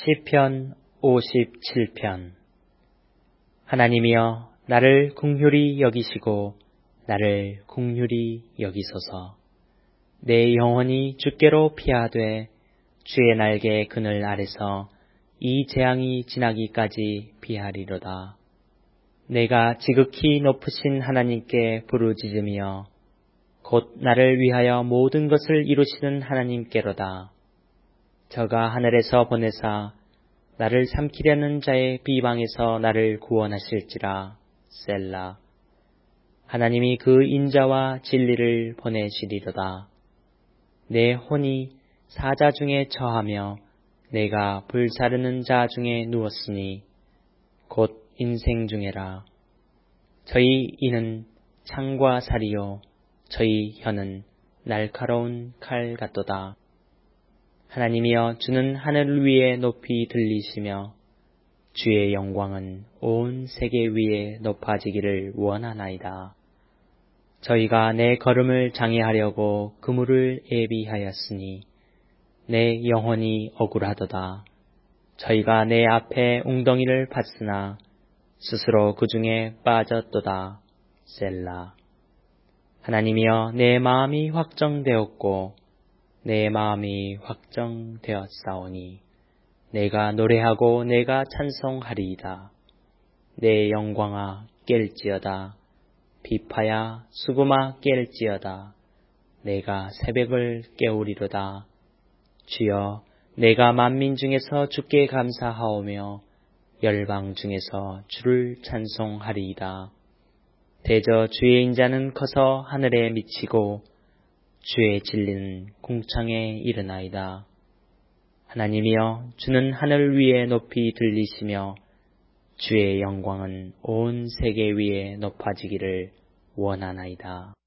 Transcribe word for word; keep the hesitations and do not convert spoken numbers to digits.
시편 오십칠 편. 하나님이여 나를 긍휼히 여기시고 나를 긍휼히 여기소서. 내 영혼이 주께로 피하되 주의 날개 그늘 아래서 이 재앙이 지나기까지 피하리로다. 내가 지극히 높으신 하나님께 부르짖으며 곧 나를 위하여 모든 것을 이루시는 하나님께로다. 저가 하늘에서 보내사 나를 삼키려는 자의 비방에서 나를 구원하실지라. 셀라. 하나님이 그 인자와 진리를 보내시리로다. 내 혼이 사자 중에 처하며 내가 불사르는 자 중에 누웠으니 곧 인생 중에라. 저희 이는 창과 살이요 저희 혀는 날카로운 칼 같도다. 하나님이여 주는 하늘 위에 높이 들리시며 주의 영광은 온 세계 위에 높아지기를 원하나이다. 저희가 내 걸음을 장애하려고 그물을 예비하였으니 내 영혼이 억울하도다. 저희가 내 앞에 웅덩이를 팠으나 스스로 그 중에 빠졌도다. 셀라. 하나님이여 내 마음이 확정되었고 내 마음이 확정되었사오니 내가 노래하고 내가 찬송하리이다. 내 영광아 깰지어다. 비파야 수금아 깰지어다. 내가 새벽을 깨우리로다. 주여 내가 만민 중에서 주께 감사하오며 열방 중에서 주를 찬송하리이다. 대저 주의 인자는 커서 하늘에 미치고 주의 진리는 궁창에 이르나이다. 하나님이여 주는 하늘 위에 높이 들리시며 주의 영광은 온 세계 위에 높아지기를 원하나이다.